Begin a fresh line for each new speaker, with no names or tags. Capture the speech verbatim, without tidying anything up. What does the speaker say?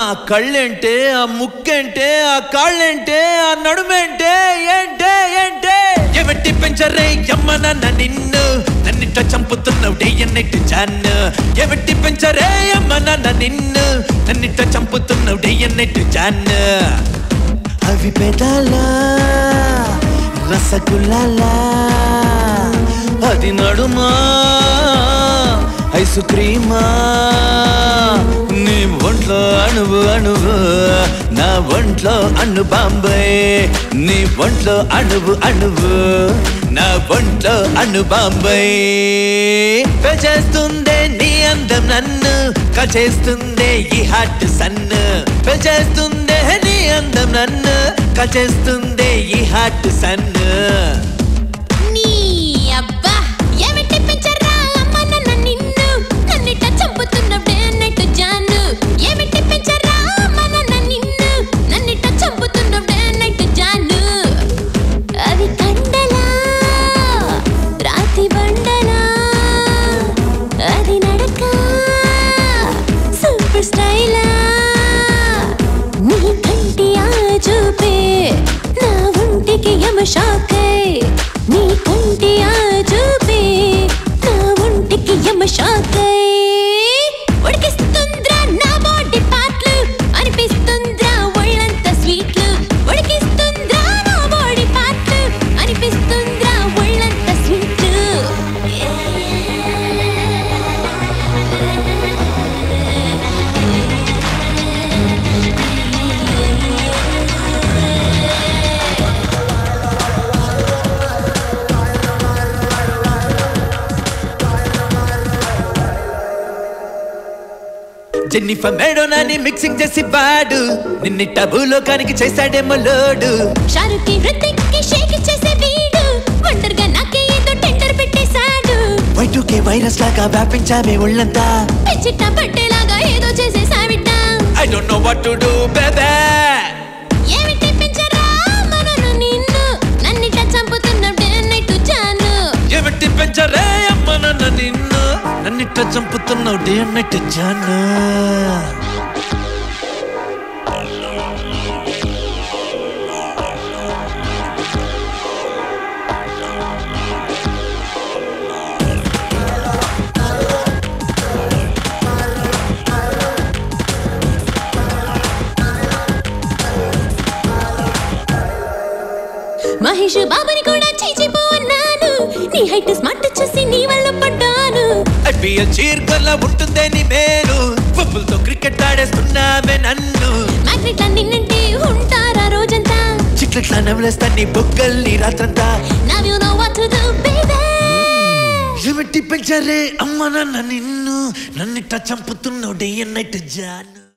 ఆ కళ్ళేంటే ఆ ముక్కేంటే ఆ కాళ్ళేంటే ఆ నడుమేంటే ఏంటే ఏంటే ఏమిటి పెంచరే అమ్మ నాన్న నిన్ను నన్నిట చంపుతున్నావు డే అన్నట్టు జాన్ను ఏమిటి పెంచరే అమ్మ నాన్న నిన్ను నన్నిట చంపుతున్నావు డే అన్నట్టు జాన్ను అవి పెదాలా రసగుల్లాలా అది నడుమా ఐసు క్రీమా నీ ఒంట్లో అణువు అణువు నా ఒంట్లో అణు బాంబే నీ ఒంట్లో అణువు అణువు నా ఒంట్లో అణు బాంబే పెంచేస్తుందే నీ అందం నన్ను కచేస్తుందే ఈ హార్ట్ సన్ను పెంచేస్తుందే నీ అందం నన్ను కచేస్తుందే ఈ హార్ట్ సన్ను
షాకే నీ కంటి ఆజుబే నా ఒంటికి యమ షాకే ఉడికిస్తుంద్రా నా బాడీ పార్ట్లు అనిపిస్తుంద్రా ఒళ్ళంతా స్వీట్లు ఉడికిస్తుంద్రా నా బాడీ పార్ట్లు అనిపిస్తుంద్రా ఒళ్ళంతా స్వీట్లు
జెన్నిఫర్ మేడోనాని మిక్సింగ్ చేసి బాడు నిన్ని టబులోకానికి చేశాడేమో లోడు
షారుఖ్ కి హృతిక్ కి షేక్ చేసే వీడు వండర్గా నాకే ఏదో టెండర్ పెట్టేశాడు
వై టూ కే వైరస్ లాగా వ్యాపించామే ఒళ్ళంతా
పిచ్చిట్ట పట్టేలాగా ఏదో చేసేసావిట
I don't know what to do baby
ఏమిటి పెంచరా మనను నిన్ను నన్నిట చంపుతున్నావు డే నైట్ జాను
ఏమిటి పెంచరే అమ్మ నాన్న నిన్ను నన్నిట చంపుతున్నావు డే నైట్ జాను
మహేష్ బాబుని కూడా చీచిపో అన్నాను నీ హైట్ స్మార్ట్ చూసి నీ వల్ల పడ్డాను
ఐపీఎల్ చీర్కల్లా ఉంటుందే నీ మేలు ఫుట్బాల్తో క్రికెట్ ఆడేస్తున్నామే నన్ను
మ్యాగ్నెట్ నిన్నంటే ఉంటారా రోజంతా
చిక్లెట్లా నవ్వులేస్తా నీ బొగ్గల్ని రాత్రంతా
Now you know what to do baby
ఏమిటి పెంచరే అమ్మ నాన్న నిన్ను నన్నిట చంపుతున్నావు డే నైట్ జాను